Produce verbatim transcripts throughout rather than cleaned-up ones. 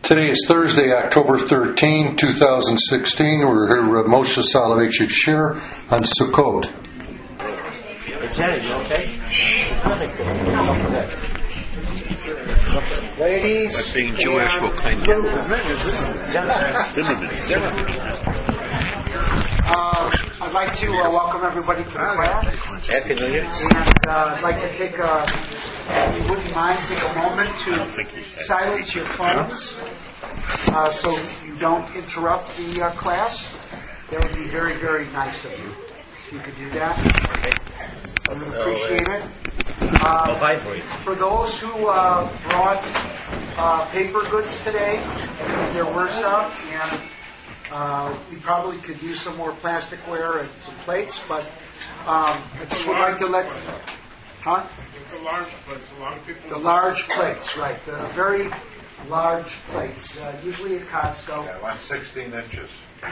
Today is Thursday, October thirteenth, twenty sixteen. We're here with Moshe Soloveitchik Shir on Sukkot. Janet, you okay? Ladies, but being Jewish will claim uh, I'd like to uh, welcome everybody to the class. Happy New Year. And uh, I'd like to take a, if you wouldn't mind, take a moment to silence your phones uh, so you don't interrupt the uh, class. That would be very, very nice of you. If you could do that. I would appreciate it. Uh, for those who uh, brought uh, paper goods today, there were some, and uh, we probably could use some more plasticware and some plates, but um, I just would like to let... Huh? The large plates. A lot of people... The large plates, right. The very large plates, uh, usually at Costco. Yeah, like sixteen inches.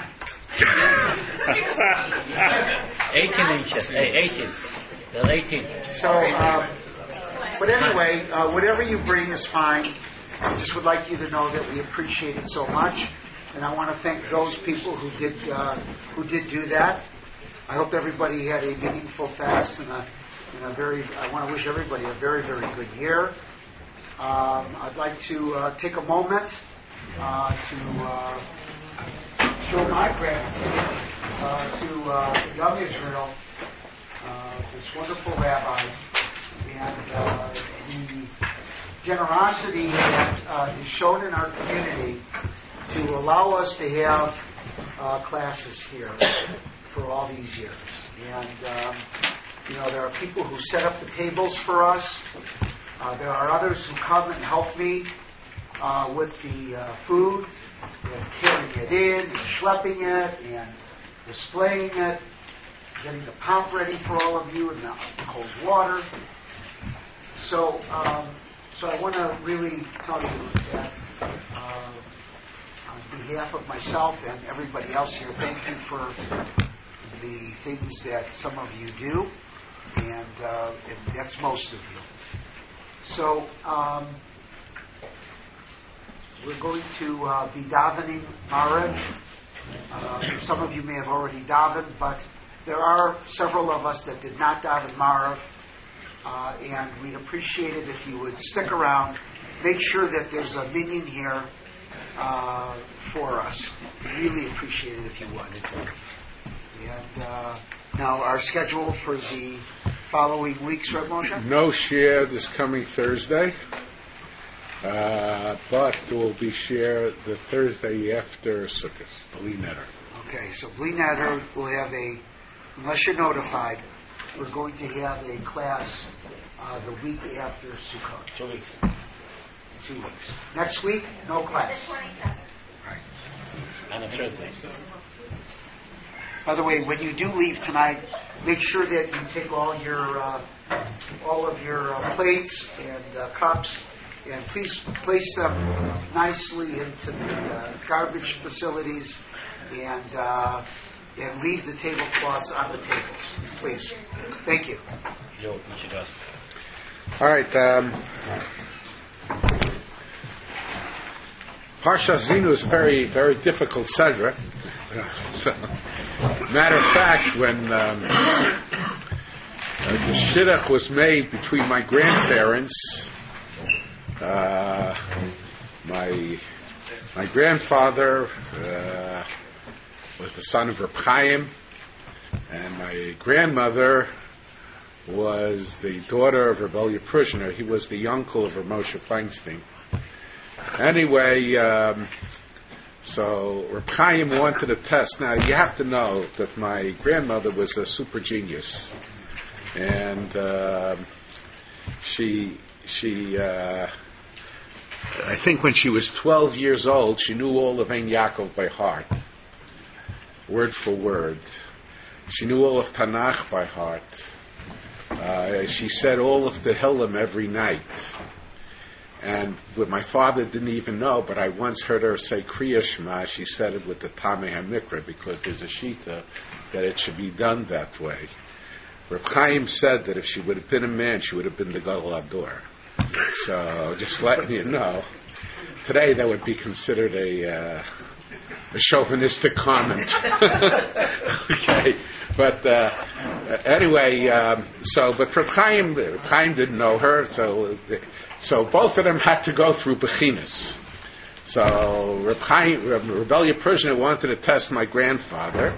eighteen inches. Hey, eighteen. They're eighteen. So, um, but anyway, uh, whatever you bring is fine. I just would like you to know that we appreciate it so much, and I want to thank those people who did uh, who did do that. I hope everybody had a meaningful fast and a, and a very. I want to wish everybody a very, very good year. Um, I'd like to uh, take a moment uh, to uh, show my gratitude uh, to uh, Young Israel. Uh, this wonderful rabbi, and uh, the generosity that uh, is shown in our community to allow us to have uh, classes here for all these years. And, um, you know, there are people who set up the tables for us. Uh, there are others who come and help me uh, with the uh, food, and carrying it in, and schlepping it, and displaying it, getting the pomp ready for all of you, and the cold water. So, um, so I want to really tell you that uh, on behalf of myself and everybody else here, thank you for the things that some of you do, and, uh, and that's most of you. So, um, we're going to uh, be davening Maariv. Uh, some of you may have already davened, but there are several of us that did not daven Maariv, uh, and we'd appreciate it if you would stick around. Make sure that there's a minyan here uh, for us. Really appreciate it if you would. And uh, now our schedule for the following weeks, Reb Moshe? No share this coming Thursday, uh, but there will be share the Thursday after Sukkot, Bli Neder. Okay, so Bli Neder will have a, unless you're notified, we're going to have a class uh, the week after Sukkot. Two weeks. Two weeks. Next week, no class. Right. On a Thursday. By the way, when you do leave tonight, make sure that you take all your uh, all of your uh, plates and uh, cups, and please place them nicely into the uh, garbage facilities, and uh, and leave the tablecloths on the tables, please. Thank you. Joe, you should ask. All right. Um, Parshas Zinu is a very, very difficult sedra. So, matter of fact, when um, uh, the shidduch was made between my grandparents, uh, my my grandfather uh, was the son of Reb Chaim, and my grandmother was the daughter of Reb Elya Prishner. He was the uncle of Reb Moshe Feinstein. Anyway, um, so Reb Chaim wanted a test. Now, you have to know that my grandmother was a super genius. And uh, she, she uh, I think when she was twelve years old, she knew all of Ein Yaakov by heart, word for word. She knew all of Tanakh by heart. Uh, she said all of the Hillim every night. And what my father didn't even know, but I once heard her say Kriya Shema. She said it with the Tamei HaMikra, because there's a shita that it should be done that way. Reb Chaim said that if she would have been a man, she would have been the Gadol Hador. So just letting you know. today that would be considered a, uh, a chauvinistic comment. Okay, but uh, anyway, um, so but Reb Chaim, Reb Chaim didn't know her, so so both of them had to go through bechinas. So Reb Chaim, Reb Rebellia Prishner wanted to test my grandfather.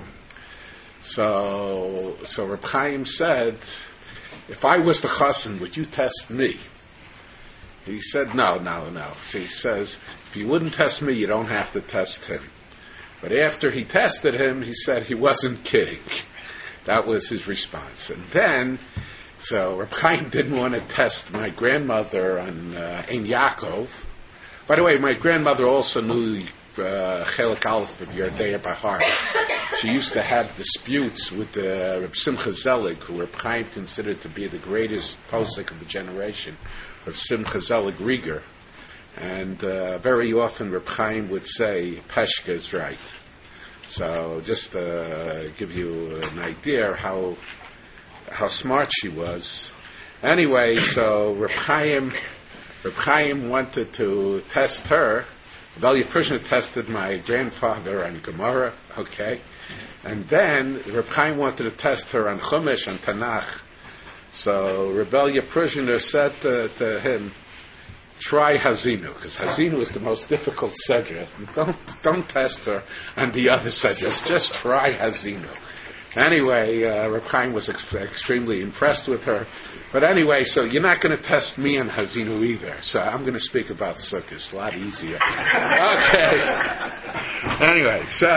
So so Reb Chaim said, "If I was the chassan, would you test me?" He said, "No, no, no." So he says, "If you wouldn't test me, you don't have to test him." But after he tested him, he said he wasn't kidding. That was his response. And then, so Reb Chaim didn't want to test my grandmother on uh, Ein Yaakov. By the way, my grandmother also knew Chelik Aleph of Yerdea by heart. She used to have disputes with uh, Reb Simcha Zelig, who Reb Chaim considered to be the greatest posek of the generation, Reb Simcha Zelig Rieger. And uh, very often Reb Chaim would say, Peshka is right. So just to give you an idea how how smart she was. Anyway, so Reb Chaim, Reb Chaim wanted to test her. Rebellia Prishner tested my grandfather on Gemara, okay? And then Reb Chaim wanted to test her on Chumash, on Tanakh. So Rebellia Prishner said to, to him, try Hazinu, because Hazinu is the most difficult sedra. Don't don't test her on the other sedras. Just try Hazinu. Anyway, uh, Reb Chaim was ex- extremely impressed with her. But anyway, so you're not going to test me on Hazinu either. So I'm going to speak about Sukkot. It's a lot easier. Okay. Anyway, so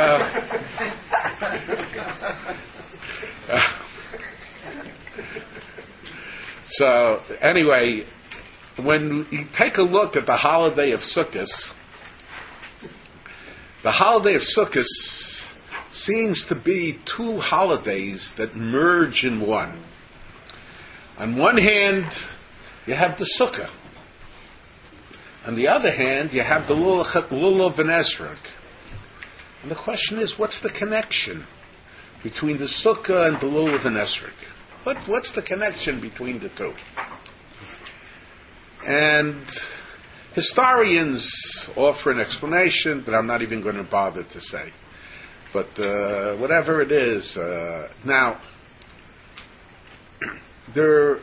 uh, so anyway. When you take a look at the holiday of Sukkot, the holiday of Sukkot seems to be two holidays that merge in one. On one hand, you have the Sukkah. On the other hand, you have the Lulav and Esrog. And the question is, what's the connection between the Sukkah and the Lulav and Esrog? What, what's the connection between the two? And historians offer an explanation that I'm not even going to bother to say. But uh, whatever it is, uh, now, there,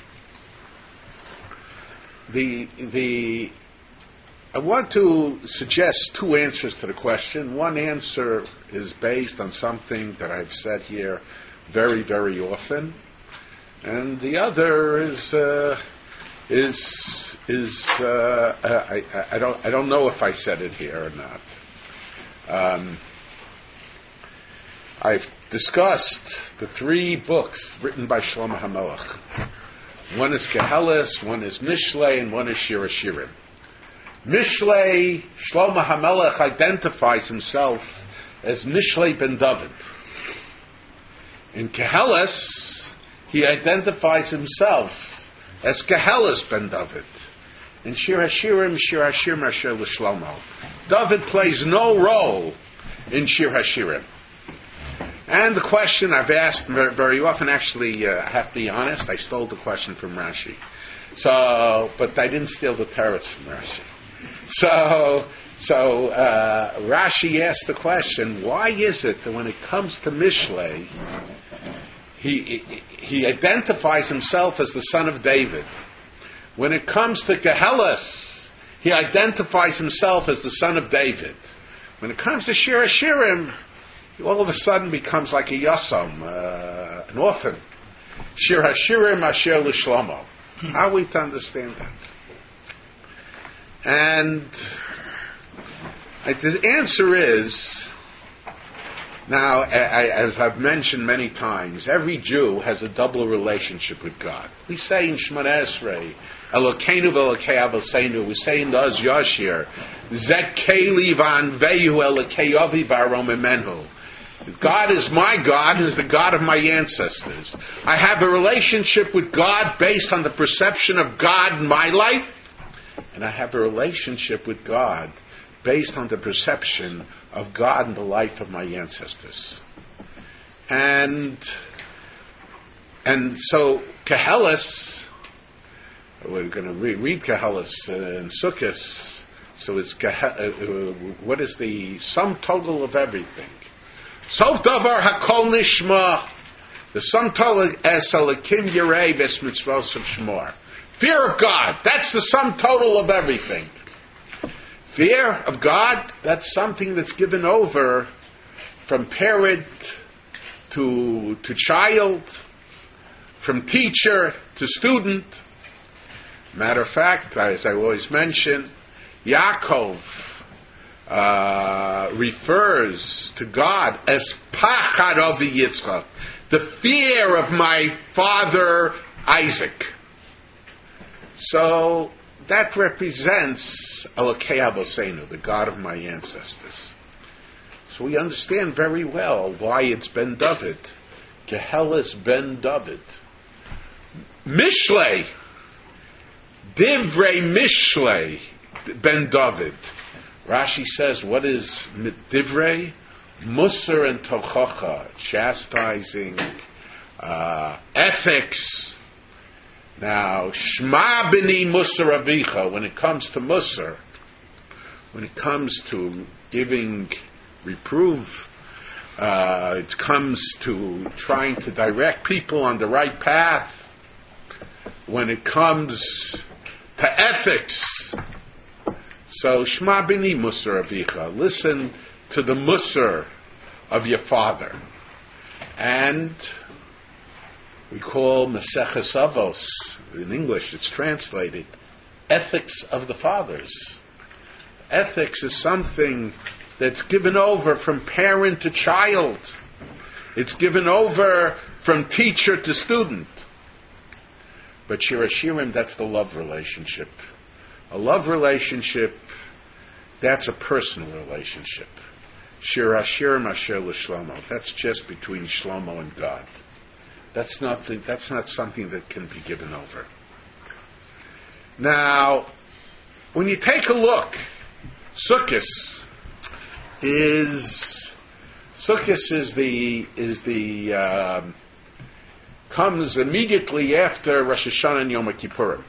the, the, I want to suggest two answers to the question. One answer is based on something that I've said here very, very often. And the other is... Uh, Is is uh, I, I don't I don't know if I said it here or not. Um, I've discussed the three books written by Shlomo HaMelech. One is Kehelis, one is Mishlei, and one is Shir HaShirim. Mishlei, Shlomo HaMelech identifies himself as Mishlei ben David. In Kehelis, he identifies himself as Kehelis ben David. In Shir HaShirim, Shir HaShirim Asher L'Shlomo. David plays no role in Shir HaShirim. And the question I've asked very often, actually, uh, I have to be honest, I stole the question from Rashi. So, but I didn't steal the teretz from Rashi. So, so uh, Rashi asked the question, why is it that when it comes to Mishlei, He, he identifies himself as the son of David. When it comes to Kehelis, he identifies himself as the son of David. When it comes to Shir HaShirim, he all of a sudden becomes like a Yasom, uh, an orphan. Shir HaShirim Asher L'Shlomo. How are we to understand that? And uh, the answer is, now, I, I, as I've mentioned many times, every Jew has a double relationship with God. We say in Shemona Esrei, Elokeinu v'Elokei Avosenu, we say in the Oz Yashir, Zek Keli v'Anveyu Elokei Avi v'Aromimenu. God is my God, is the God of my ancestors. I have a relationship with God based on the perception of God in my life, and I have a relationship with God based on the perception of God in the life of my ancestors. And and so Kehelis, we're going to re- read Kehelis in Sukkot, So it's Gehe- uh, uh, what is the sum total of everything? Sof davar hakol nishma. The sum total es alakim yirei ves mitzvos of shmor. Fear of God. That's the sum total of everything. Fear of God. That's something that's given over from parent to to child, from teacher to student. Matter of fact, as I always mention, Yaakov uh, refers to God as Pachad Avi Yitzchak, the fear of my father Isaac. So that represents Elokei Avoseinu, the God of my ancestors. So we understand very well why it's Ben David, Gehelis Ben David. Mishlei, Divrei Mishlei Ben David. Rashi says, what is Divrei? Musar and Tochacha, chastising, uh, ethics. Now, Shma B'ni Musar Avicha, when it comes to Musar, when it comes to giving reproof, uh, it comes to trying to direct people on the right path, when it comes to ethics. So, Shma B'ni Musar Avicha, listen to the Musar of your father. And we call Maseches Avos, in English it's translated, ethics of the fathers. Ethics is something that's given over from parent to child. It's given over from teacher to student. But Shir Hashirim, that's the love relationship. A love relationship, that's a personal relationship. Shir Hashirim Asher L'Shlomo, that's just between Shlomo and God. That's not the, that's not something that can be given over. Now, when you take a look, Sukkos is Sukkos is the is the um, comes immediately after Rosh Hashanah and Yom Kippurim,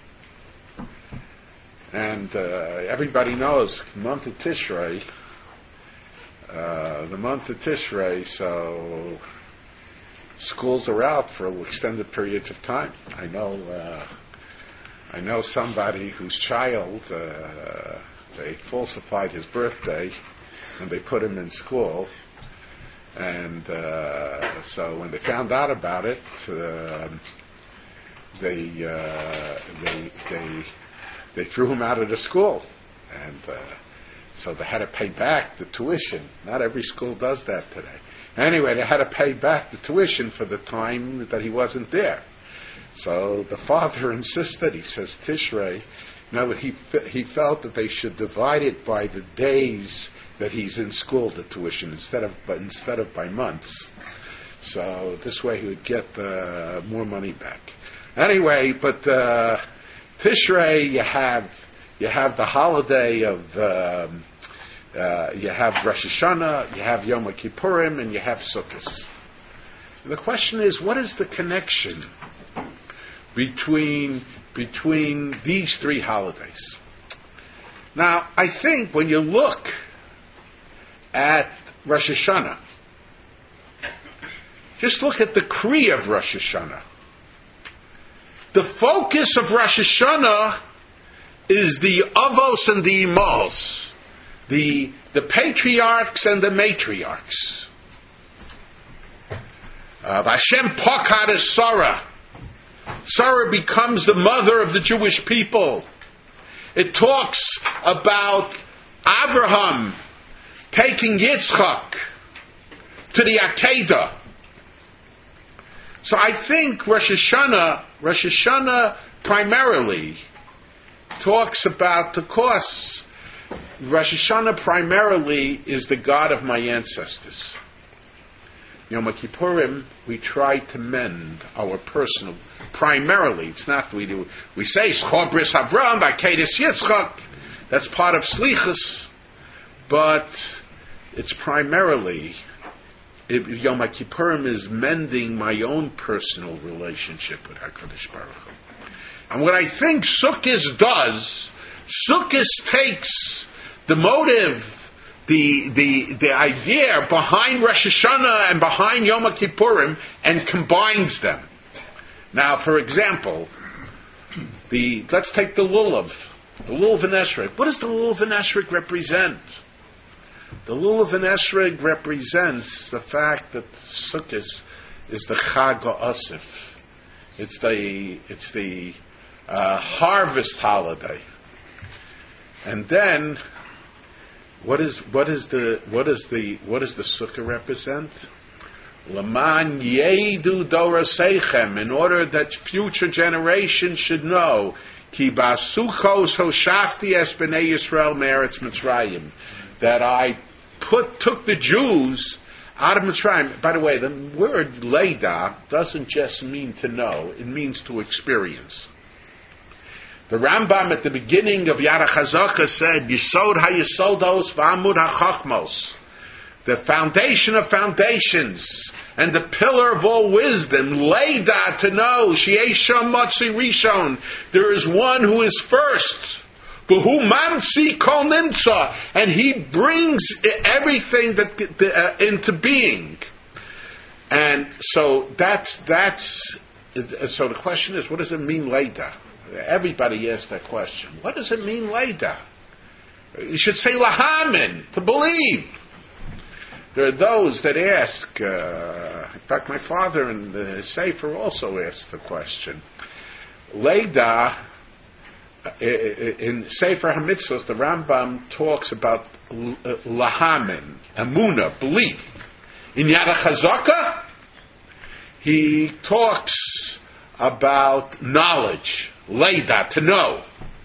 and uh, everybody knows the month of Tishrei, uh, the month of Tishrei, so schools are out for extended periods of time. I know, uh, I know somebody whose child, uh, they falsified his birthday and they put him in school. And uh, so when they found out about it, uh, they, uh, they they they threw him out of the school, and uh, so they had to pay back the tuition. Not every school does that today. Anyway, they had to pay back the tuition for the time that he wasn't there. So the father insisted. He says, Tishrei, no, he he felt that they should divide it by the days that he's in school, the tuition, instead of but instead of by months. So this way he would get uh, more money back. Anyway, but uh, Tishrei, you have you have the holiday of. Um, Uh, you have Rosh Hashanah, you have Yom Kippurim, and you have Sukkot. The question is, what is the connection between between these three holidays? Now, I think when you look at Rosh Hashanah, just look at the Kriya of Rosh Hashanah. The focus of Rosh Hashanah is the Avos and the Imos. The, the patriarchs and the matriarchs. Uh, Hashem Pakad is Sarah. Sarah becomes the mother of the Jewish people. It talks about Abraham taking Yitzchak to the Akedah. So I think Rosh Hashanah, Rosh Hashanah primarily talks about the course. Rosh Hashanah primarily is the God of my ancestors. Yom Kippurim, we try to mend our personal, primarily, it's not, we do, we say, Schor Bris Avraham, Akedas Yitzchak, that's part of Slichus, but it's primarily, it, Yom Kippurim is mending my own personal relationship with HaKadosh Baruch Hu. And what I think Sukkot does, Sukkot takes the motive, the the the idea behind Rosh Hashanah and behind Yom Kippurim and combines them. Now, for example, the let's take the lulav, the lulav and esrog. What does the lulav and esrog represent? The lulav and esrog represents the fact that Sukkot is the Chag HaAsif. It's the it's the uh, harvest holiday. And then, what is what is the what is the what does the sukkah represent? Laman yedu doraseichem, in order that future generations should know, ki basukos hoshafti es b'nei Yisrael me'eretz Mitzrayim, that I put took the Jews out of Mitzrayim. By the way, the word leida doesn't just mean to know; it means to experience. The Rambam at the beginning of Yad HaChazaka said, Yisod HaYisodos v'Amud HaChachmos, the foundation of foundations and the pillar of all wisdom, Leida, to know, Sheyesh Sham Motzi Rishon, there is one who is first, V'hu Mamsi Kol Nimtza, and he brings everything that uh, into being. And so that's, that's, so the question is, what does it mean, Leida? Everybody asks that question. What does it mean, Leida? You should say lahamin, to believe. There are those that ask, uh, in fact my father in the Sefer also asked the question. Leida, in Sefer HaMitzvos, the Rambam talks about lahamin, amuna, belief. In Yad HaChazaka, he talks about knowledge, leida, to know.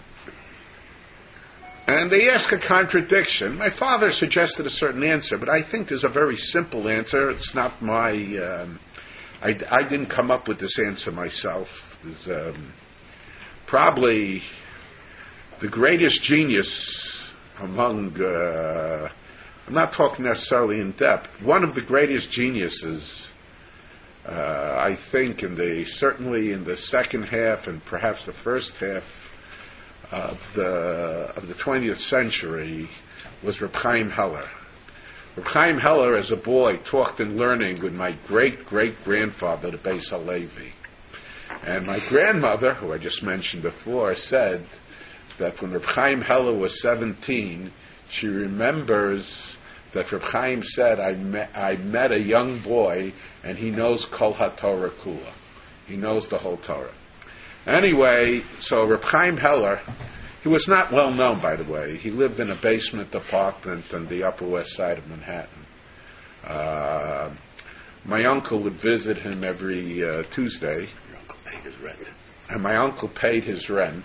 And they ask a contradiction. My father suggested a certain answer, but I think there's a very simple answer. It's not my... Um, I, I didn't come up with this answer myself. There's um, probably the greatest genius among... Uh, I'm not talking necessarily in depth. One of the greatest geniuses... Uh, I think in the certainly in the second half and perhaps the first half of the of the twentieth century was Reb Chaim Heller. Reb Chaim Heller, as a boy, talked in learning with my great great grandfather, the Beis Halevi, and my grandmother, who I just mentioned before, said that when Reb Chaim Heller was seventeen, she remembers that Reb Chaim said, I met, I met a young boy, and he knows Kol HaTorah Kula. He knows the whole Torah. Anyway, so Reb Chaim Heller, he was not well known, by the way. He lived in a basement apartment on the Upper West Side of Manhattan. Uh, my uncle would visit him every uh, Tuesday. Your uncle paid his rent. And my uncle paid his rent.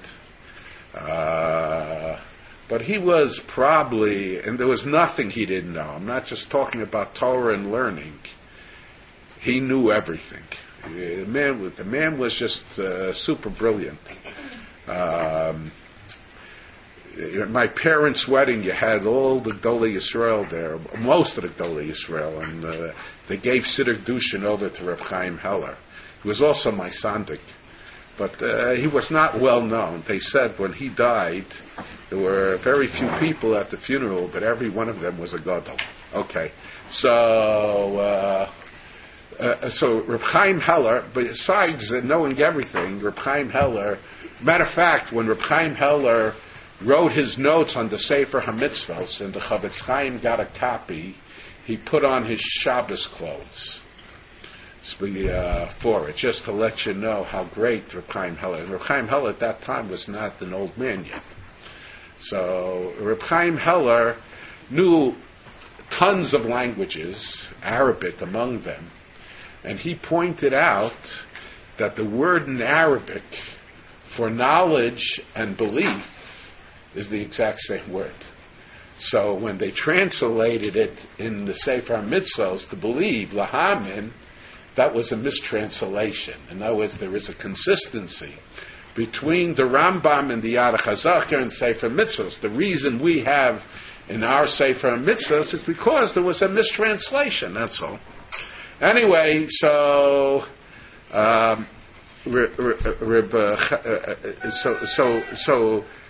Uh... But he was probably, and there was nothing he didn't know. I'm not just talking about Torah and learning. He knew everything. The man, the man was just uh, super brilliant. Um, at my parents' wedding, you had all the Gedolei Yisrael there, most of the Gedolei Yisrael, and uh, they gave Siddur Dushin over to Reb Chaim Heller. He was also my sandik. But uh, he was not well known. They said when he died, there were very few people at the funeral, but every one of them was a gadol. Okay, so uh, uh, so Reb Chaim Heller, besides uh, knowing everything, Reb Chaim Heller. Matter of fact, when Reb Chaim Heller wrote his notes on the Sefer HaMitzvos, and the Chavetz Chaim got a copy, he put on his Shabbos clothes. Uh, for it, just to let you know how great Reb Chaim Heller. And Reb Chaim Heller at that time was not an old man yet. So Reb Chaim Heller knew tons of languages, Arabic among them, and he pointed out that the word in Arabic for knowledge and belief is the exact same word. So when they translated it in the Sefer HaMitzvos to believe, lahamin, that was a mistranslation. In other words, there is a consistency between the Rambam and the Yad HaChazaka and Sefer Mitzvos. The reason we have in our Sefer Mitzvos is because there was a mistranslation, that's all. Anyway, so um, uh, so so so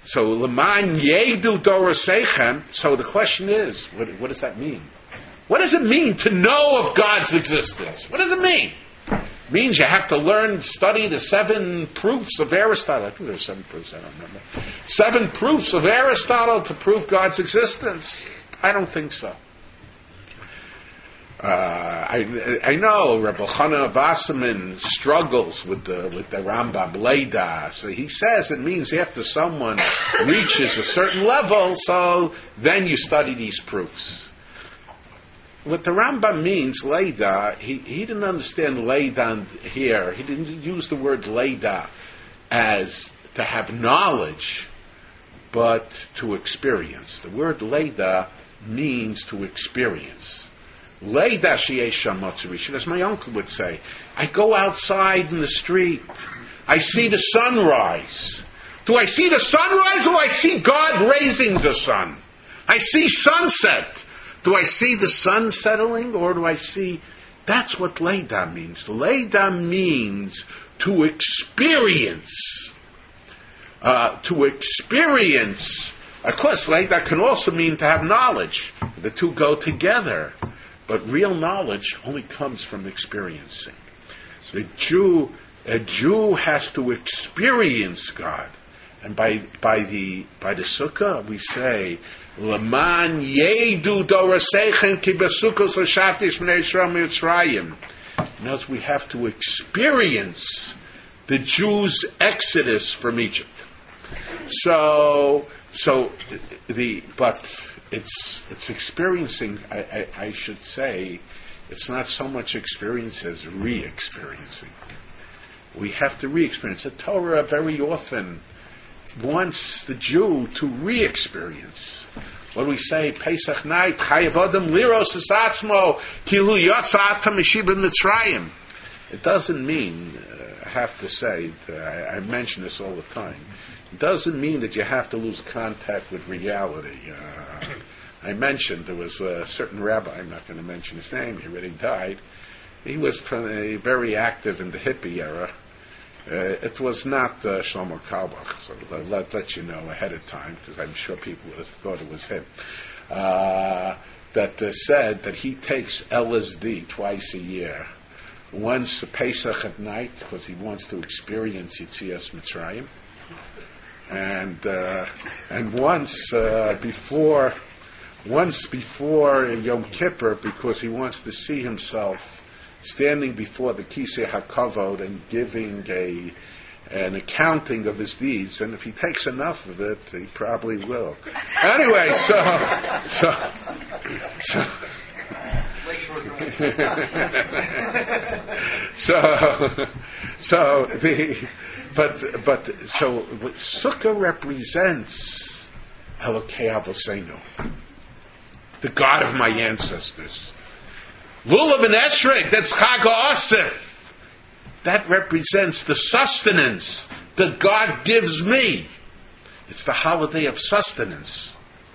so Leman Yedu Dorasechem. So the question is, what, what does that mean? What does it mean to know of God's existence? What does it mean? It means you have to learn, study the seven proofs of Aristotle. I think there's seven proofs, I don't remember. Seven proofs of Aristotle to prove God's existence? I don't think so. Uh, I, I know Rabbi Chana Wasserman struggles with the with the Rambam Leida. So he says it means after someone reaches a certain level, so then you study these proofs. What the Rambam means, Leida, he, he didn't understand Leida here. He didn't use the word Leida as to have knowledge, but to experience. The word Leida means to experience. Leida she'esha matzurish, as my uncle would say. I go outside in the street. I see the sunrise. Do I see the sunrise or do I see God raising the sun? I see sunset. Do I see the sun settling or do I see... That's what Leida means. Leida means to experience. Uh, to experience. Of course, Leida can also mean to have knowledge. The two go together. But real knowledge only comes from experiencing. The Jew, a Jew has to experience God. And by by the by the sukkah we say, Laman yedu dorasechem ki besukkos l'shaftis b'nei Yisrael mitzrayim. Notice we have to experience the Jews' exodus from Egypt. So so the but it's it's experiencing. I, I, I should say, it's not so much experience as re-experiencing. We have to re-experience. The Torah very often wants the Jew to re-experience. When we say Pesach night, Chayav Adam liros es atzmo kilu yotza atam mishiba mitzrayim. It doesn't mean, uh, I have to say, uh, I, I mention this all the time. It doesn't mean that you have to lose contact with reality. Uh, I mentioned there was a certain rabbi, I'm not going to mention his name, he already died. He was from a, very active in the hippie era. Uh, it was not uh, Shlomo Carlebach, so I'll let, let you know ahead of time, because I'm sure people would have thought it was him, uh, that uh, said that he takes L S D twice a year. Once Pesach at night, because he wants to experience Yetzias Mitzrayim, and uh, and once uh, before, once before Yom Kippur, because he wants to see himself standing before the Kisei HaKavod and giving a an accounting of his deeds, and if he takes enough of it, he probably will. Anyway, so so so. so, so the, but but so Sukkah represents Elokei Avoseinu, the God of my ancestors. Lulav and Esrog, that's Chag HaOsif. That represents the sustenance that God gives me. It's the holiday of sustenance.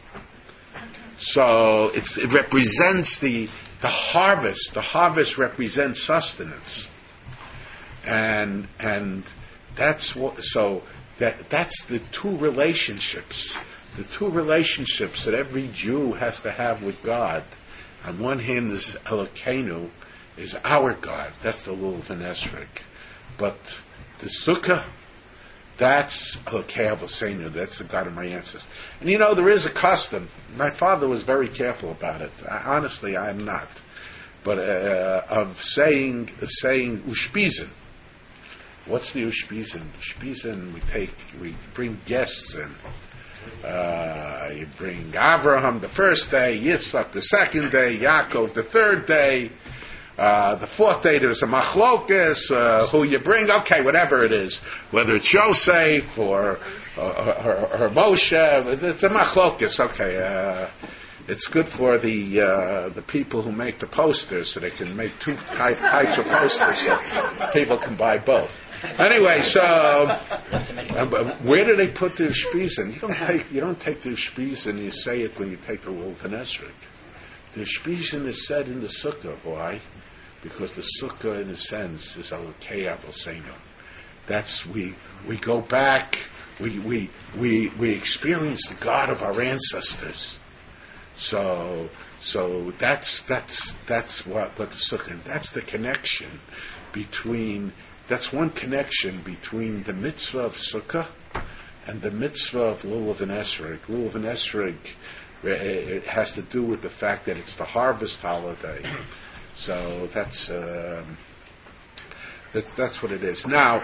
So it's, it represents the the harvest. The harvest represents sustenance, and and that's what. So that that's the two relationships. The two relationships that every Jew has to have with God. On one hand, is Elokeinu, is our God. That's the Lulav and Esrog. But the Sukkah, that's Elokei Avoseinu. That's the God of my ancestors. And you know, there is a custom. My father was very careful about it. I, honestly, I am not. But uh, of saying saying Ushpizin. What's the Ushpizin? Ushpizin, we take, we bring guests in. Uh, you bring Avraham the first day, Yitzchak the second day, Yaakov the third day. Uh, the fourth day there's a machlokes, uh, who you bring, okay, whatever it is, whether it's Yosef or, or, or, or Moshe, it's a machlokes, okay, uh, it's good for the uh, the people who make the posters so they can make two type, types of posters so people can buy both. Anyway, so uh, where do they put the Ushpizin? You don't take you don't take the Ushpizin, you say it when you take the Lulav and Esrog. The Ushpizin is said in the Sukkah. Why? Because the Sukkah, in a sense, is Elokei Avoseinu. That's we we go back we we we we experience the God of our ancestors. So so that's that's that's what what the sukkah. That's the connection between. That's one connection between the mitzvah of sukkah and the mitzvah of Lulav and Esrog. Lulav and Esrog, it has to do with the fact that it's the harvest holiday. So that's um, that's that's what it is. Now,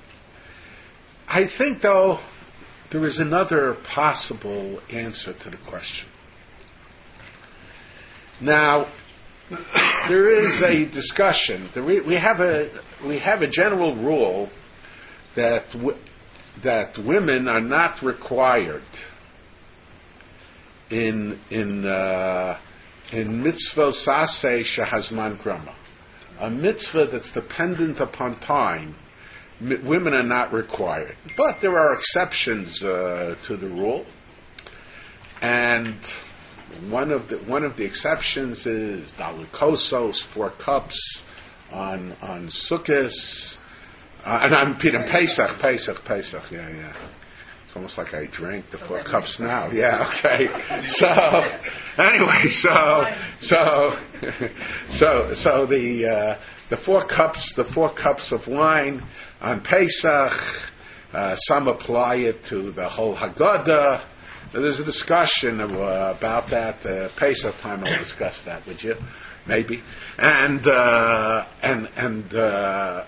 I think though there is another possible answer to the question. Now, there is a discussion. We have a we have a general rule that w- that women are not required in in uh, in mitzvah saseh shehazman grama, a mitzvah that's dependent upon time. M- women are not required, but there are exceptions uh, to the rule, and one of the one of the exceptions is dalikosos, four cups on on Sukkos, uh, and I'm Peter Pesach, Pesach, Pesach. Yeah, yeah. It's almost like I drank the four cups now. Yeah, okay. So anyway, so so so so the uh, the four cups, the four cups of wine on Pesach. Uh, some apply it to the whole Haggadah. There's a discussion of, uh, about that. Uh, Pesach time, I'll discuss that with you, maybe. And uh, and and uh,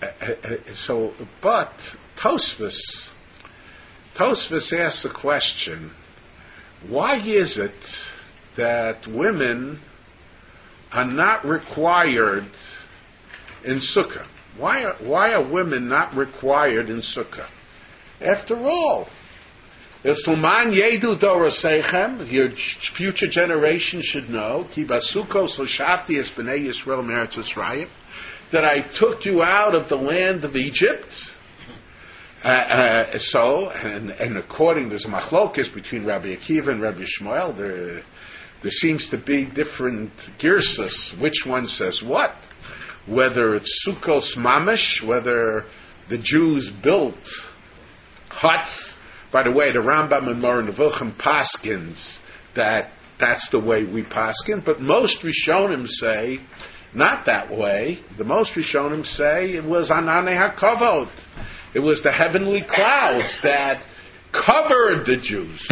so, but Tosfos, Tosfos asks the question: why is it that women are not required in Sukkah? Why are, why are women not required in Sukkah? After all, Isluman yedu dorosechem, your future generation should know, ki basukos hoshafti es b'nei Yisrael meretz Yisrael, that I took you out of the land of Egypt. Uh, uh, so, and, and according, there's a machlokes between Rabbi Akiva and Rabbi Shmuel. There, there seems to be different girsas. Which one says what? Whether it's Sukkos mamish, whether the Jews built huts. By the way, the Rambam and Moreh Nevuchim paskins that that's the way we paskin, but most Rishonim say not that way. The most Rishonim say it was Ananei HaKavod. It was the heavenly clouds that covered the Jews.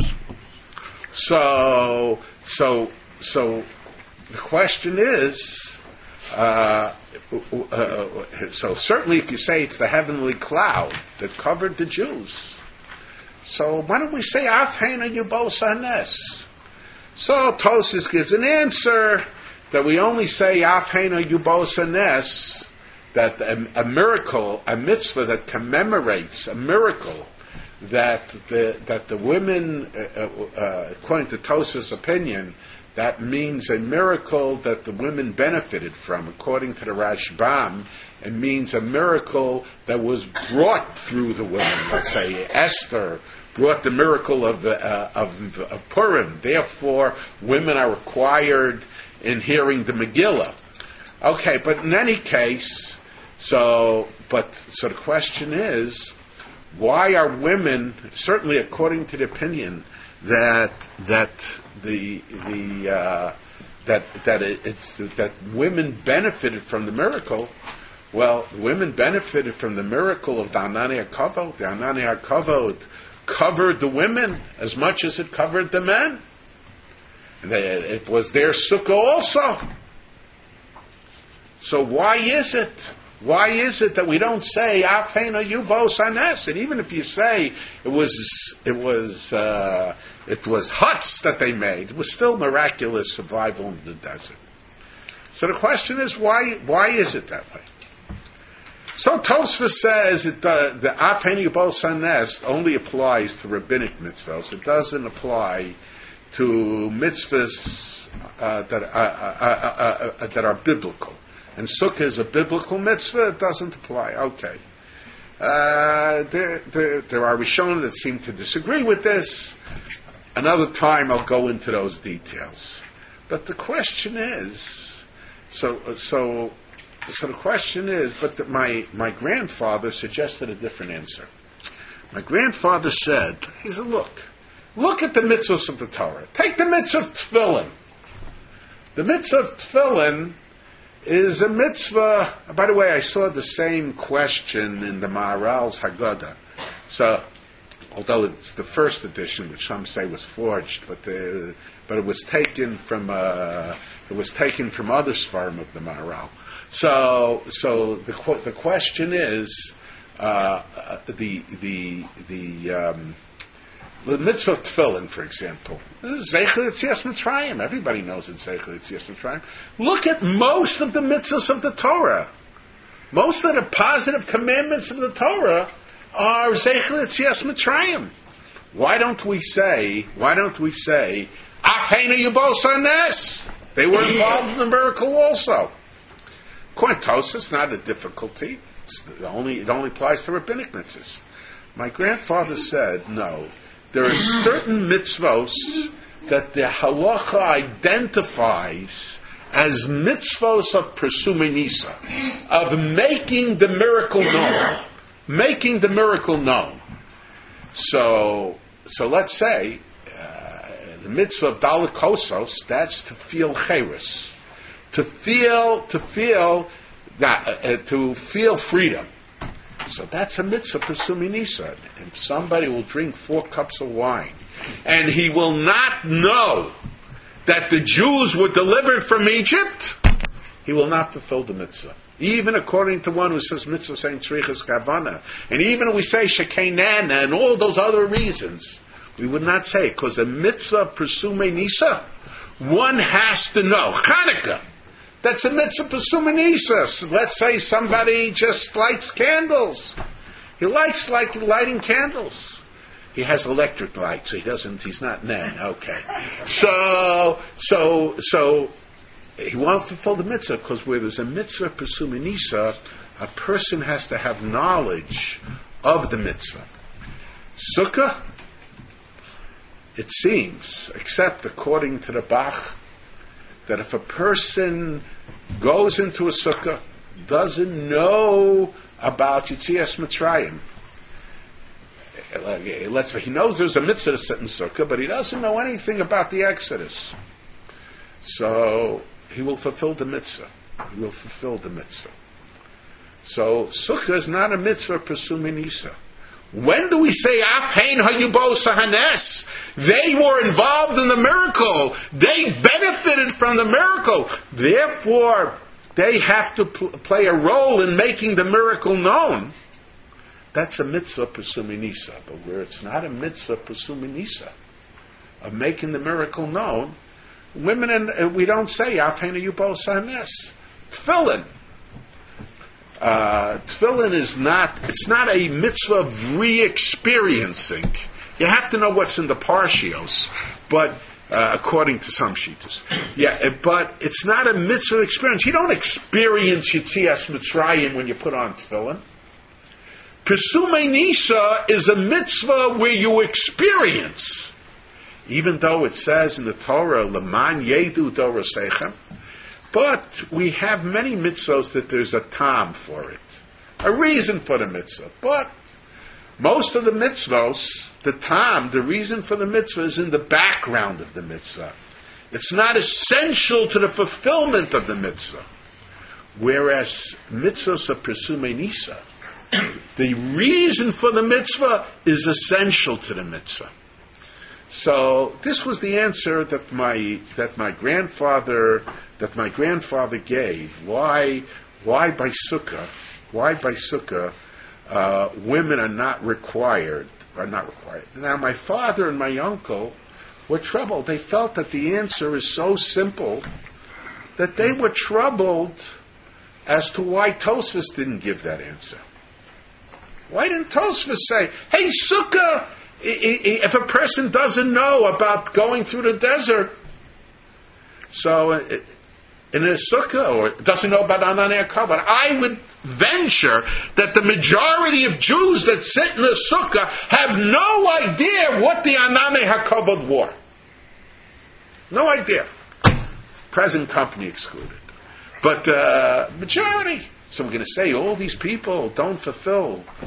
So, so, so the question is, uh, uh, so certainly if you say it's the heavenly cloud that covered the Jews, so why don't we say Afheina Yubos Hanes? So Tosfos gives an answer that we only say Afheina Yubos Hanes, that a, a miracle, a mitzvah that commemorates a miracle that the that the women, uh, uh, according to Tosfos' opinion, that means a miracle that the women benefited from. According to the Rashbam, it means a miracle that was brought through the women. Let's say Esther brought the miracle of the uh, of, of Purim. Therefore, women are required in hearing the Megillah. Okay, but in any case, so but so the question is, why are women? Certainly, according to the opinion that that the the uh, that that it, it's that women benefited from the miracle. Well, the women benefited from the miracle of the Ananei HaKavod. The Ananei HaKavod covered the women as much as it covered the men. And they, it was their sukkah also. So why is it? Why is it that we don't say Afheina Yubos Hanes? And even if you say it was it was uh, it was huts that they made, it was still miraculous survival in the desert. So the question is, why why is it that way? So Tosfos says it, uh, the Afheina Yubos Hanes only applies to rabbinic mitzvahs. It doesn't apply to mitzvahs uh, that, uh, uh, uh, uh, that are biblical. And Sukkah is a biblical mitzvah, it doesn't apply. Okay. Uh, there, there, there are Rishonim that seem to disagree with this. Another time I'll go into those details. But the question is, so, so, so the question is, but the, my, my grandfather suggested a different answer. My grandfather said, he said, look, look at the mitzvahs of the Torah. Take the mitzvah of tefillin. The mitzvah of tefillin is a mitzvah. By the way, I saw the same question in the Maharal's Haggadah. So, although it's the first edition, which some say was forged, but the, but it was taken from uh, it was taken from other svarim of the Maharal. So, so the the question is uh, the the the. Um, The mitzvah of tefillin, for example, this is Zeichel Yetzias Mitzrayim. Everybody knows it's Zeichel Yetzias Mitzrayim. Look at most of the mitzvahs of the Torah. Most of the positive commandments of the Torah are Zeichel Yetzias Mitzrayim. Why don't we say? Why don't we say? Afheina Yubos Hanes. They were involved in the miracle also. According to Tosfos, it's not a difficulty. It's only it only applies to rabbinic mitzvahs. My grandfather said no. There are certain mitzvos that the halacha identifies as mitzvos of presuminisa, of making the miracle known. Making the miracle known. So, so let's say, uh, the mitzvah of Dalit Kosos, that's to feel cheres. To feel, to feel, that, uh, to feel freedom. So that's a mitzvah presuminisa. If somebody will drink four cups of wine, and he will not know that the Jews were delivered from Egypt, he will not fulfill the mitzvah. Even according to one who says mitzvah saying tzrichas kavana, and even if we say shekenana and all those other reasons, we would not say it, because a mitzvah presuminisa, one has to know. Chanukah. That's a mitzvah presuminisa. Let's say somebody just lights candles. He likes like lighting candles. He has electric light, so he doesn't. He's not nen. Okay. So, so, so he won't fulfill the mitzvah because where there's a mitzvah presuminisa, a person has to have knowledge of the mitzvah. Sukkah, it seems, except according to the Bach, that if a person goes into a sukkah, doesn't know about Yetzias Mitzrayim, let's say he knows there's a mitzvah to sit in sukkah, but he doesn't know anything about the Exodus, so he will fulfill the mitzvah. He will fulfill the mitzvah. So sukkah is not a mitzvah presuminisa. When do we say Afhein Hayubos Hanes? They were involved in the miracle. They benefited from the miracle. Therefore, they have to pl- play a role in making the miracle known. That's a mitzvah presuminisa. But where it's not a mitzvah presuminisa of making the miracle known, women and uh, we don't say Afhein Hayubos Hanes. Tefillin. Uh, tefillin is not, it's not a mitzvah of re-experiencing. You have to know what's in the parshios, but, uh, according to some shittas. Yeah, but it's not a mitzvah experience. You don't experience Yetzias Mitzrayim when you put on tefillin. Pesumei Nisa is a mitzvah where you experience. Even though it says in the Torah, Leman Yedu Dorosechem, but we have many mitzvahs that there's a tam for it, a reason for the mitzvah. But most of the mitzvahs, the tam, the reason for the mitzvah is in the background of the mitzvah. It's not essential to the fulfillment of the mitzvah. Whereas mitzvahs of Pesumei Nisa, the reason for the mitzvah is essential to the mitzvah. So this was the answer that my that my grandfather that my grandfather gave. Why why by sukkah? Why by sukkah? Uh, women are not required. Are not required. Now my father and my uncle were troubled. They felt that the answer is so simple that they were troubled as to why Tosfos didn't give that answer. Why didn't Tosfos say, "Hey, sukkah"? If a person doesn't know about going through the desert, so in a sukkah, or doesn't know about Ananei HaKavod, I would venture that the majority of Jews that sit in a sukkah have no idea what the Ananei HaKavod were. No idea. Present company excluded. But uh, majority. So we're going to say all these people don't fulfill.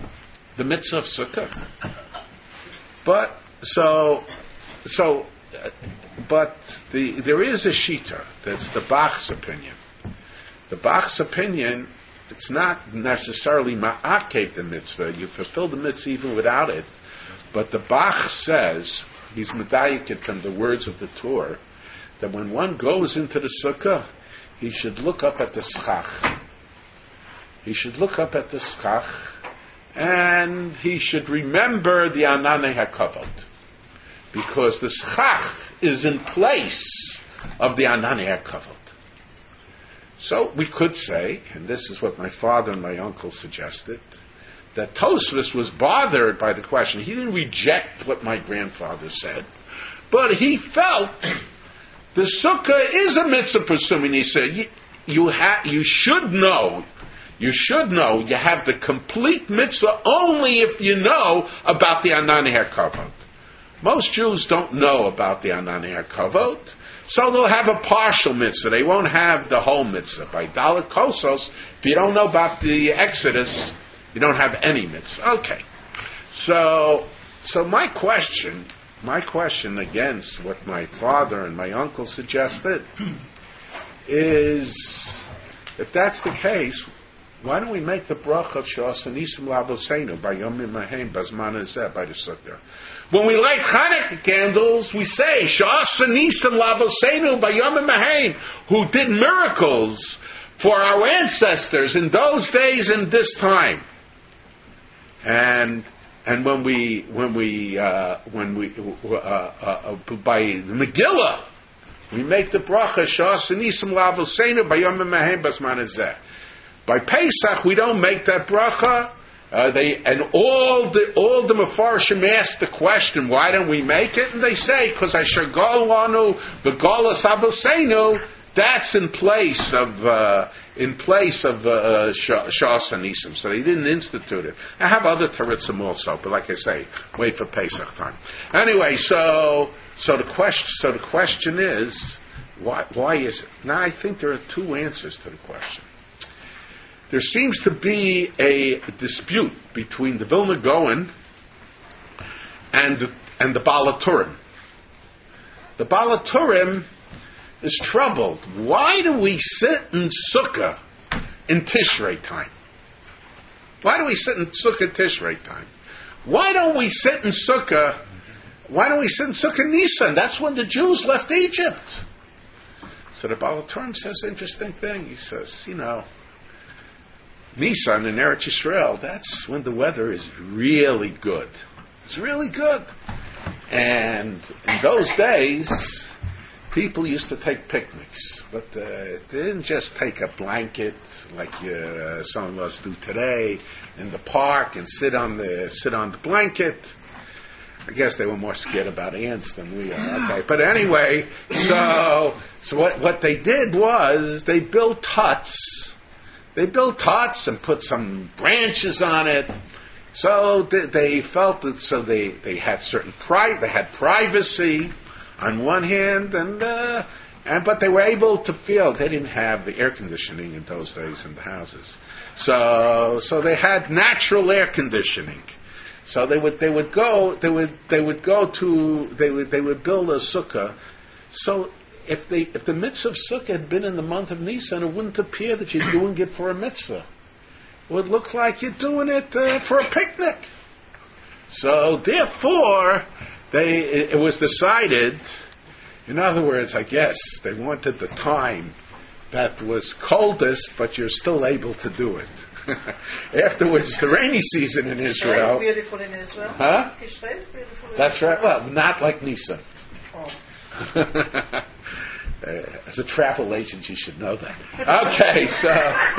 the mitzvah of sukkah. But so so, uh, but the there is a shita that's the Bach's opinion. The Bach's opinion, it's not necessarily ma'akev the mitzvah. You fulfill the mitzvah even without it. But the Bach says, he's medayik it from the words of the Torah, that when one goes into the sukkah, he should look up at the schach. He should look up at the schach, and he should remember the Ananei HaKavod, because the schach is in place of the Ananei HaKavod. So we could say, and this is what my father and my uncle suggested, that Tosfos was bothered by the question. He didn't reject what my grandfather said, but he felt the sukkah is a mitzvah pursuing. He said, you, you, ha- you should know, you should know you have the complete mitzvah only if you know about the Ananei HaKavod. Most Jews don't know about the Ananei HaKavod, so they'll have a partial mitzvah. They won't have the whole mitzvah. By Dalet Kosos, if you don't know about the Exodus, you don't have any mitzvah. Okay. So, so my question, my question against what my father and my uncle suggested is, if that's the case, why don't we make the bracha of Shas Nisim Lavosenu by Yom Mahem Bazman Hazeh by the Sukkah? When we light Hanukkah candles, we say Shas Nisim Lavosenu by Yom Mahem, who did miracles for our ancestors in those days and this time. And and when we when we uh, when we uh, uh, uh, by the Megillah, we make the bracha Shas Nisim Lavosenu by Yom Mahem Bazman Hazeh. By Pesach, we don't make that bracha. Uh, they and all the all the Mefarshim ask the question, why don't we make it? And they say, because Asher Golanu v'Golas Avosenu, that's in place of uh, in place of uh, Shas Nisim. So they didn't institute it. I have other taritzim also, but like I say, wait for Pesach time. Anyway, so so the question so the question is, why why is it? Now I think there are two answers to the question. There seems to be a dispute between the Vilna Gaon and the, and the Baal HaTurim. The Baal HaTurim is troubled. Why do we sit in Sukkah in Tishrei time? Why do we sit in Sukkah in Tishrei time? Why don't we sit in Sukkah? Why don't we sit in Sukkah Nisan? That's when the Jews left Egypt. So the Baal HaTurim says an interesting thing. He says, you know, Nisan in Eretz Yisrael, that's when the weather is really good. It's really good. And in those days, people used to take picnics. But uh, they didn't just take a blanket like uh, some of us do today in the park and sit on the sit on the blanket. I guess they were more scared about ants than we are. Okay, but anyway, so so what what they did was they built huts. They built huts and put some branches on it. So they, they felt that. So they, they had certain pri- They had privacy on one hand, and uh, and but they were able to feel. They didn't have the air conditioning in those days in the houses. So so they had natural air conditioning. So they would they would go they would they would go to they would they would build a sukkah. So if they if the mitzvah of sukkah had been in the month of Nisan, it wouldn't appear that you're doing it for a mitzvah. It would look like you're doing it uh, for a picnic. So therefore, they it, it was decided. In other words, I guess they wanted the time that was coldest, but you're still able to do it. Afterwards, the rainy season in Israel. Tishrei is beautiful in Israel. Huh? Tishrei is beautiful. That's right. Well, not like Nisan. Oh. Uh, as a travel agent, you should know that. Okay, so,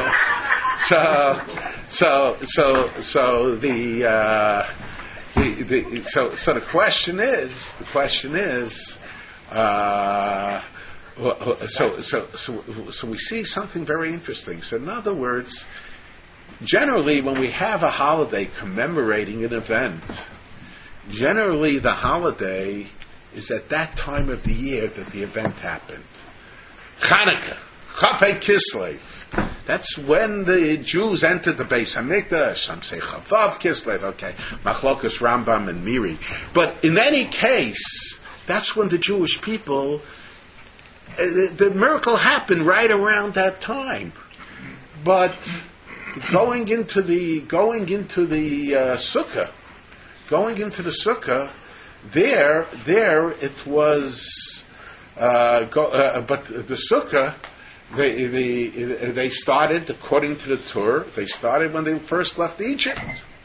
so, so, so, so the, uh, the, the, so, so the question is, the question is, uh, so, so, so, so we see something very interesting. So, in other words, generally, when we have a holiday commemorating an event, generally the holiday is at that time of the year that the event happened. Hanukkah. Chafei Kislev. That's when the Jews entered the Beis Hamikdash. Some say Chavav Kislev. Okay, Machlokas Rambam and Miri. But in any case, that's when the Jewish people, uh, the, the miracle happened right around that time. But going into the going into the uh, Sukkah, going into the Sukkah, there there it was. Uh, go, uh, but the Sukkah. They, they, they started, according to the Torah, they started when they first left Egypt.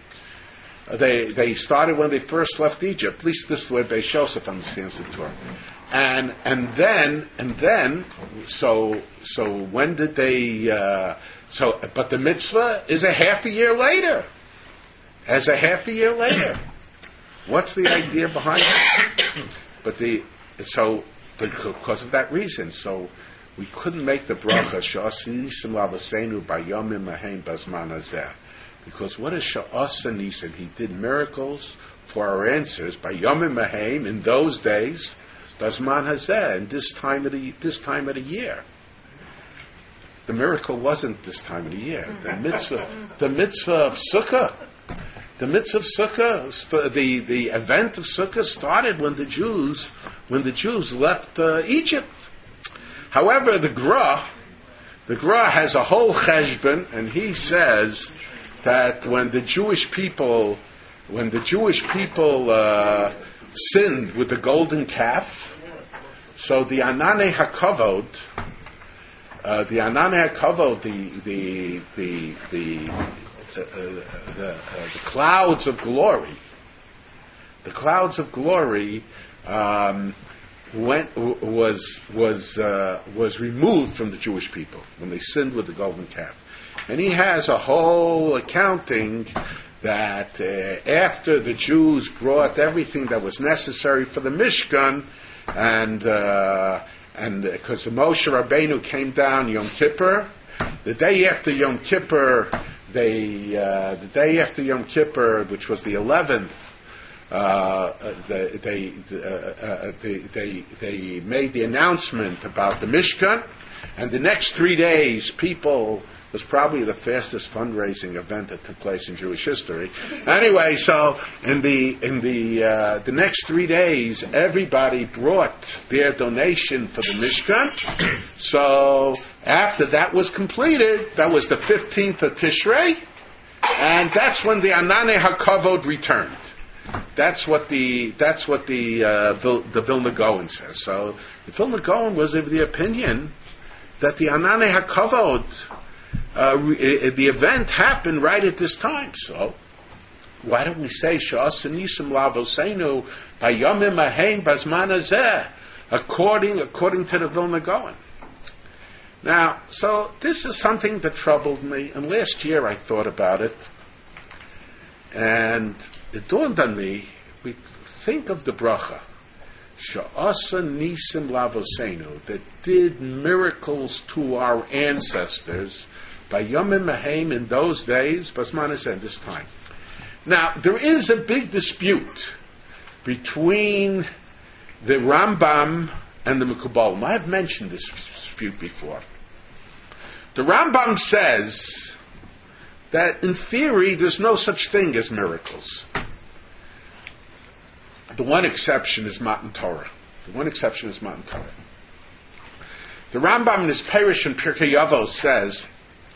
They, they started when they first left Egypt. At least this is the way Beis Yosef understands the Torah. And, and then, and then, so, so when did they, uh, so, but the mitzvah is a half a year later. As a half a year later. What's the idea behind it? But the, so, because of that reason, so, we couldn't make the bracha Sha'asinisim Lavasenu Bayomim Mahem Bazman Hazeh. Because what is Sha'asinisim? He did miracles for our answers by Yomim Mahem in those days, Bazman Hazeh, in this time of the this time of the year. The miracle wasn't this time of the year. The mitzvah, the mitzvah of Sukkah, the mitzvah of Sukkah, the the event of Sukkah started when the Jews when the Jews left uh, Egypt. However, the Gra, the Gra has a whole cheshbon, and he says that when the Jewish people, when the Jewish people uh, sinned with the golden calf, so the Anane HaKavod, uh, the Anane HaKavod, the the the the uh, uh, the, uh, the clouds of glory, the clouds of glory. Um, Went, was was uh, was removed from the Jewish people when they sinned with the golden calf, and he has a whole accounting that uh, after the Jews brought everything that was necessary for the Mishkan, and uh, and because Moshe Rabbeinu came down Yom Kippur, the day after Yom Kippur, they uh, the day after Yom Kippur, which was the eleventh. Uh, they, they, uh, uh, they, they, they made the announcement about the Mishkan, and the next three days, people, it was probably the fastest fundraising event that took place in Jewish history. Anyway, so in the in the uh, the next three days, everybody brought their donation for the Mishkan. So after that was completed, that was the fifteenth of Tishrei, and that's when the Anane HaKavod returned. That's what the that's what the uh, Vil, the Vilna Gaon says. So the Vilna Gaon was of the opinion that the Anane HaKavod, uh, re, the event happened right at this time. So why don't we say Sha'asinisim Lavosenu Bayomim Mahem Bazman Hazeh, according according to the Vilna Gaon? Now, so this is something that troubled me, and last year I thought about it. And it dawned on me, we think of the bracha, Sha'asa Nisim Lavosenu, that did miracles to our ancestors by Yomim Mahem in those days, Basman is at this time. Now, there is a big dispute between the Rambam and the Mekubalim. I have mentioned this dispute before. The Rambam says that in theory there's no such thing as miracles. The one exception is Matan Torah. The one exception is Matan Torah. The Rambam in his Perish and Pirkei Avos says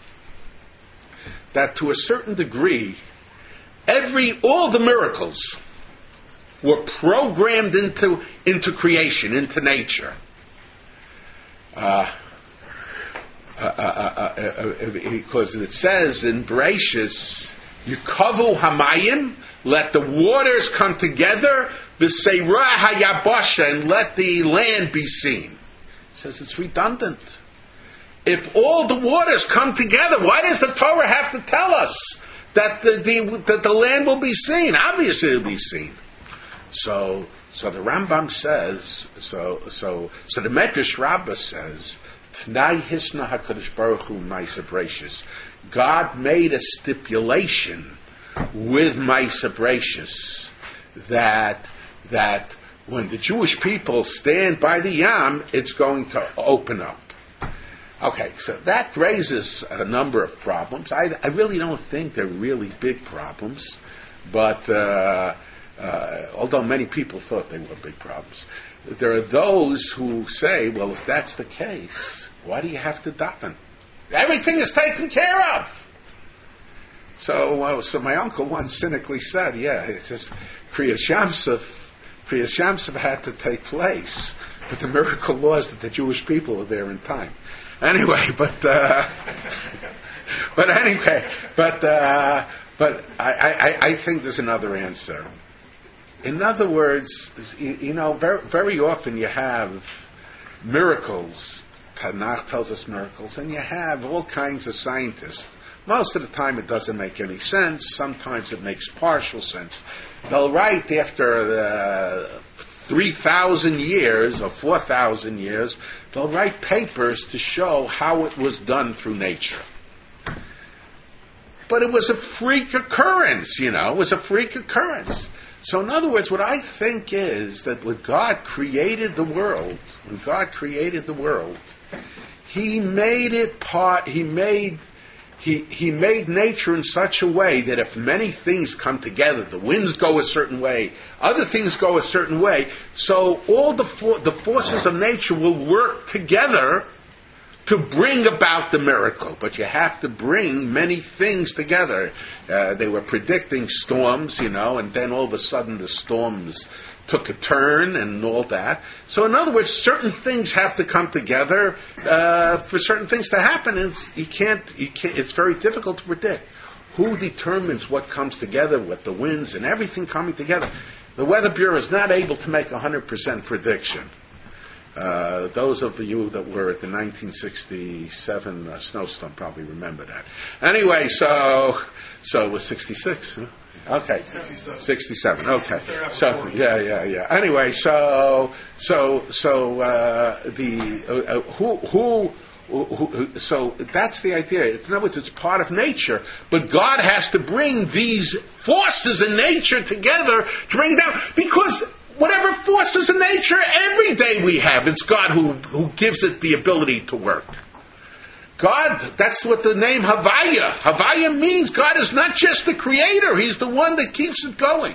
that to a certain degree, every all the miracles were programmed into into creation, into nature. Uh, Uh, uh, uh, uh, uh, because it says in Bereshis, Yukavu Hamayim, let the waters come together, V'seirah Hayabasha, and let the land be seen. It says it's redundant. If all the waters come together, why does the Torah have to tell us that the, the that the land will be seen? Obviously, it will be seen. So, so the Rambam says, so so so the Medrash Rabbah says, T'nai hisna HaKadosh Baruch Hu Ma'aseh Bereshis. God made a stipulation with Ma'aseh Bereshis that that when the Jewish people stand by the Yam, it's going to open up. Okay, so that raises a number of problems. I, I really don't think they're really big problems, but uh, uh, although many people thought they were big problems, there are those who say, well, if that's the case, why do you have to daven? Everything is taken care of. So, uh, so my uncle once cynically said, yeah, it's just Kriyas Yamsuf, Kriyas Yamsuf had to take place, but the miracle was that the Jewish people were there in time. Anyway, but uh, but anyway, but uh, but I, I, I think there's another answer. In other words, you, you know, very, very often you have miracles. Tanakh tells us miracles, and you have all kinds of scientists. Most of the time it doesn't make any sense. Sometimes it makes partial sense. They'll write after the three thousand years or four thousand years, they'll write papers to show how it was done through nature. But it was a freak occurrence, you know, it was a freak occurrence. So in other words, what I think is that when God created the world, when God created the world, He made it part, He made He, he made nature in such a way that if many things come together, the winds go a certain way, other things go a certain way, so all the for, the forces of nature will work together to bring about the miracle. But you have to bring many things together. Uh, they were predicting storms, you know, and then all of a sudden the storms took a turn and all that. So in other words, certain things have to come together uh, for certain things to happen. And it's, you can't, you can't, it's very difficult to predict. Who determines what comes together, what the winds and everything coming together? The Weather Bureau is not able to make a one hundred percent prediction. Uh, those of you that were at the nineteen sixty-seven uh, snowstorm probably remember that. Anyway, so so it was sixty-six. Huh? Okay, sixty-seven. Okay, so yeah, yeah, yeah. Anyway, so so so uh, the uh, uh, who who. Who, so that's the idea. In other words, it's part of nature, but God has to bring these forces in nature together to bring down, because whatever forces in nature, every day we have, it's God who, who gives it the ability to work. God, that's what the name Havaya. Havaya means God is not just the creator, He's the one that keeps it going.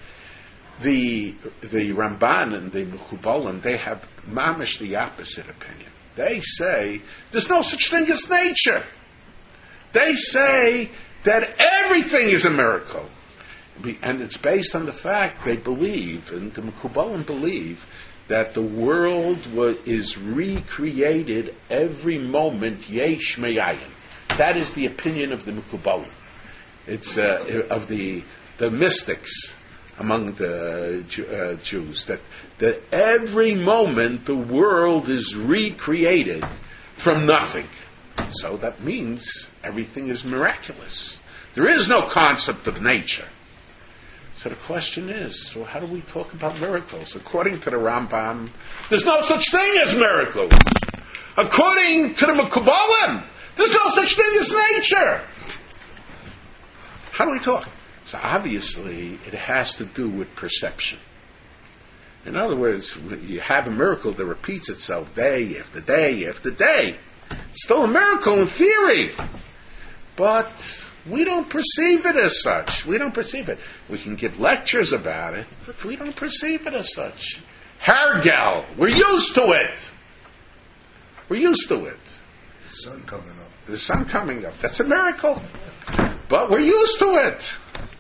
The the Ramban and the Mechubalim, they have mamish the opposite opinion. They say there's no such thing as nature. They say that everything is a miracle. And it's based on the fact they believe, and the Mekubalim believe, that the world was, is recreated every moment, yesh me'ayin. That is the opinion of the Mekubalim. It's uh, of the the mystics among the uh, Jews, that that every moment the world is recreated from nothing. So that means everything is miraculous. There is no concept of nature. So the question is, well, how do we talk about miracles? According to the Rambam, there's no such thing as miracles. According to the Mekubalim, there's no such thing as nature. How do we talk? So obviously, it has to do with perception. In other words, you have a miracle that repeats itself day after day after day. It's still a miracle in theory. But we don't perceive it as such. We don't perceive it. We can give lectures about it, but we don't perceive it as such. Hergel, we're used to it. We're used to it. The sun coming up. The sun coming up. That's a miracle. But we're used to it.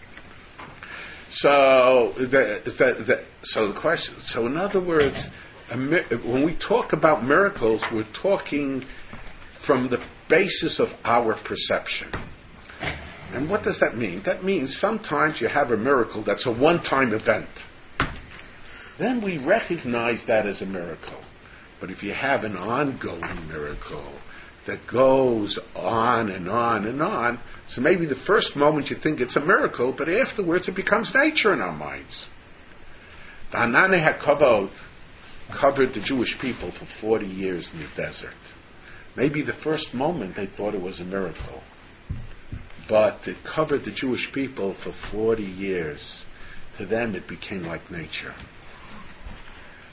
So the, the, the, so the question. So in other words, a, when we talk about miracles, we're talking from the basis of our perception. And what does that mean? That means sometimes you have a miracle that's a one-time event. Then we recognize that as a miracle. But if you have an ongoing miracle that goes on and on and on, so maybe the first moment you think it's a miracle, but afterwards it becomes nature in our minds. The Hanane HaKavod covered the Jewish people for forty years in the desert. Maybe the first moment they thought it was a miracle, but it covered the Jewish people for forty years. To them it became like nature.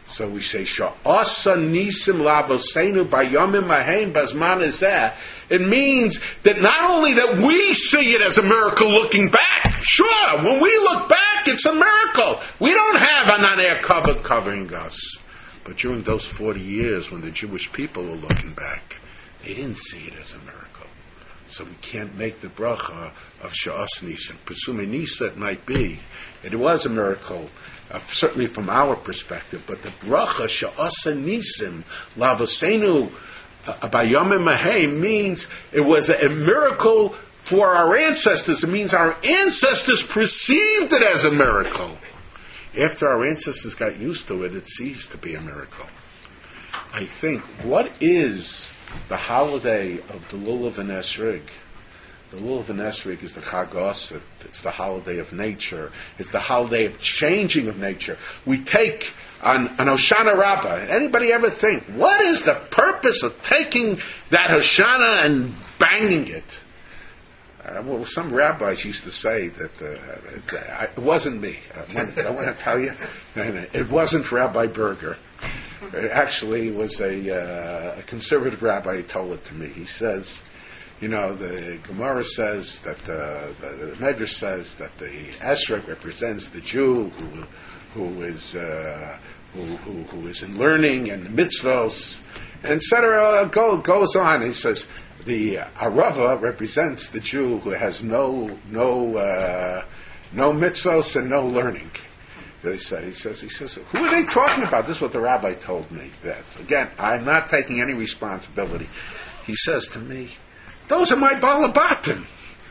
So we say, Sha'asa nisim lavosenu bayomim mahem bazman ezeh. It means that not only that we see it as a miracle looking back, sure, when we look back, it's a miracle. We don't have Ananei HaKavod covering us. But during those forty years when the Jewish people were looking back, they didn't see it as a miracle. So we can't make the bracha of Sha'as nisim. Pesume nisa it might be. It was a miracle. Uh, certainly from our perspective, but the bracha she'asa nisim lavosenu bayomim mahei means it was a, a miracle for our ancestors. It means our ancestors perceived it as a miracle. After our ancestors got used to it, it ceased to be a miracle. I think, what is the holiday of the Lulav and Esrig? The Lulav and Esrig is the Chag Osif. It's the holiday of nature. It's the holiday of changing of nature. We take on, on Hoshana Rabbah. Anybody ever think, what is the purpose of taking that Hoshana and banging it? Uh, well, some rabbis used to say that uh, it wasn't me. I want, I want to tell you, it wasn't Rabbi Berger. It actually was a, uh, a conservative rabbi who told it to me. He says, you know, the Gemara says that uh, the, the Medrash says that the Esrog represents the Jew who who is uh, who, who who is in learning and mitzvos, et cetera. Go, goes on. He says the Arava represents the Jew who has no no uh, no mitzvos and no learning. They say, he says, he says, who are they talking about? This is what the rabbi told me. That again, I'm not taking any responsibility. He says to me, those are my balabatim.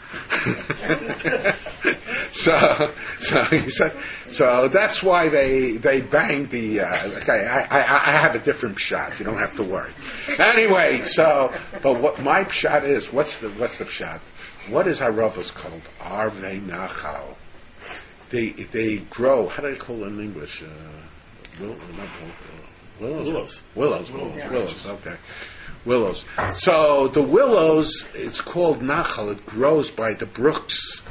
so, so he said. So that's why they they banged the. Uh, okay, I, I I have a different pshat. You don't have to worry. Anyway, so but what my pshat is? What's the what's the pshat? What is Haravos called? Arvei Nachal. They they grow. How do they call it in English? Uh, will, not, uh, willows. Willows. Willows. Willows. Willows. Okay. Willows. So the willows, it's called nachal. It grows by the brooks.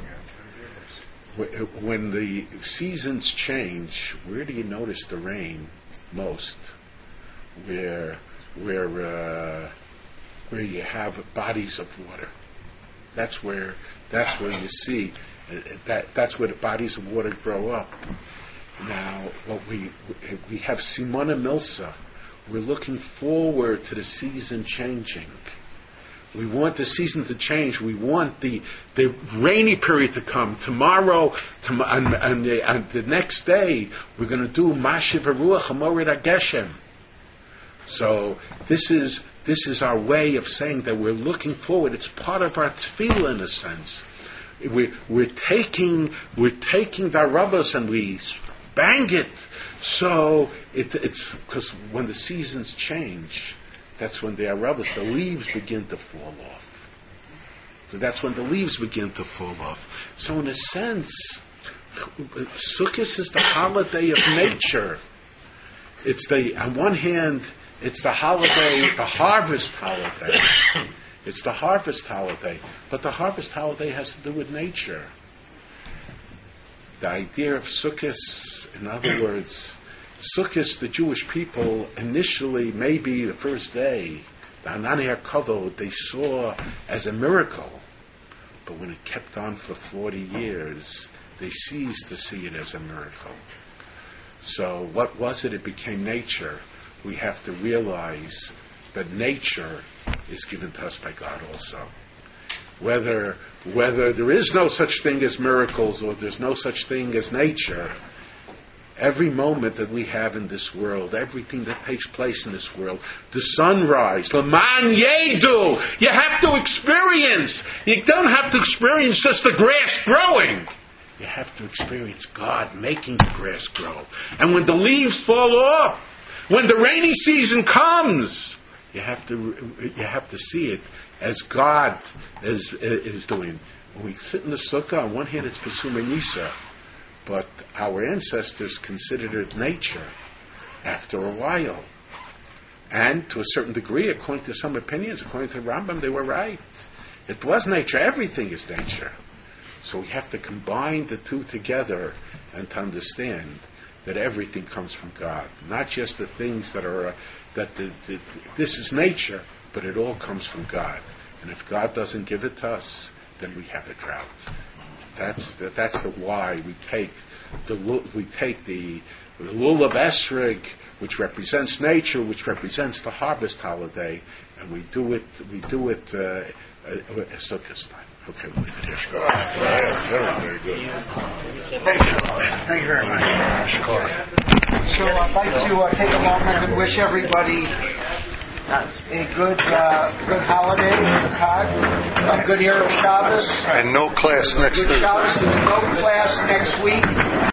When the seasons change, where do you notice the rain most? Where, where, uh, where you have bodies of water. That's where. That's where you see. Uh, that. That's where the bodies of water grow up. Now, what we we have Simona Milsa. We're looking forward to the season changing. We want the season to change. We want the the rainy period to come. Tomorrow, tom- and, and, the, and the next day, we're going to do Mashiv Haruach Hamorid Ageshem. So this is this is our way of saying that we're looking forward. It's part of our tefillah in a sense. We, we're taking we're taking the rabbos and we bang it. So it, it's because when the seasons change, that's when the Arabas, the leaves begin to fall off. So that's when the leaves begin to fall off. So in a sense, Sukkot is the holiday of nature. It's the on one hand, it's the holiday, the harvest holiday. It's the harvest holiday, but the harvest holiday has to do with nature. The idea of Sukkot, in other words, Sukkot, the Jewish people, initially, maybe the first day, the Ananei HaKavod, they saw as a miracle. But when it kept on for forty years, they ceased to see it as a miracle. So what was it? It became nature. We have to realize that nature is given to us by God also. Whether whether there is no such thing as miracles or there's no such thing as nature, every moment that we have in this world, everything that takes place in this world, the sunrise, Laman Yedu, you have to experience. You don't have to experience just the grass growing. You have to experience God making the grass grow. And when the leaves fall off, when the rainy season comes, you have to you have to see it as God is is doing. When we sit in the sukkah, on one hand it's Pesumei Nisa, but our ancestors considered it nature after a while. And to a certain degree, according to some opinions, according to Rambam, they were right. It was nature. Everything is nature. So we have to combine the two together and to understand that everything comes from God, not just the things that are uh, that the, the, this is nature, but it all comes from God. And if God doesn't give it to us, then we have a drought. That's the, that's the why we take the lu- we take the, the Lulav Esrog, which represents nature, which represents the harvest holiday, and we do it we do it uh, uh, at Sukkot time. Okay, we'll leave it here. Very, very good. Thank you. Thank you very much. So I'd like to uh, take a moment and wish everybody a good uh, good holiday, good Chag, a good Erev Shabbos, And no class next good Thursday. Shabbos, and no class next week.